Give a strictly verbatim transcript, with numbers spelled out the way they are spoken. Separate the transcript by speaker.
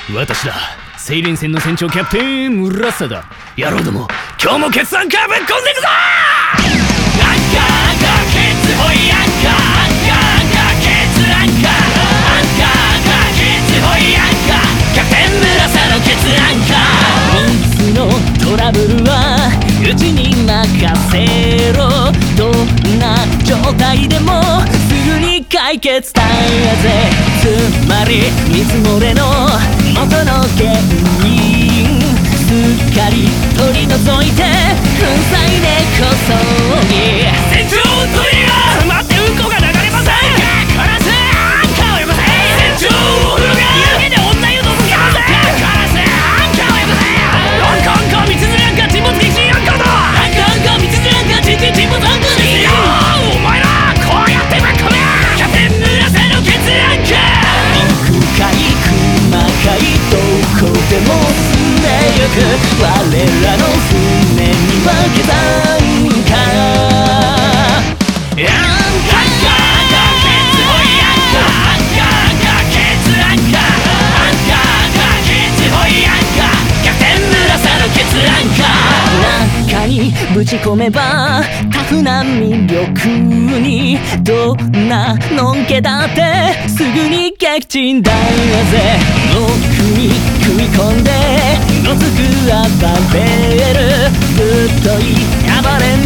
Speaker 1: 私だ、セイレン戦の船長キャプテン村瀬だ。野郎ども、今日も決断カーぶっ込んでいくぞ。アンカーアンカーケツホイアンカーアンカーアンカーケツアンカーアンカーアンカーケツホイアンカーキャプテン村瀬のケツアンカー。みっつのトラブルはうちに任せろ。どんな状態でもすぐに解決だぜ。つまり見積もれの元の原因すっかり取り除いて粉砕でこそぎ船長トリガー待って、うんこが流れません。カラスアンカーをよこせ。船長お風呂が湯気で女湯のぞけません。カラスアンカーをよこせ。アンカーアンカー道連れアンカー沈没撃沈アンカーだ。アンカーアンカー道連れアンカー沈沈沈没アンカーですよ。お前らこうやってぶっ込め。キャプテン村瀬のケツアンカー。深い細かいどこでも進んでゆく我らの船には刻んかアンカーアンカーケツホイアンカーアンカーアンカーケツアンカーアンカーアンカーケツホイアンカーキャプテン村瀬のケツアンカー。中にぶち込めばタフな魅力にどんなのんけだってすぐに撃沈だぜ。奥に食い込んでのつく暴れるぶっとい暴れん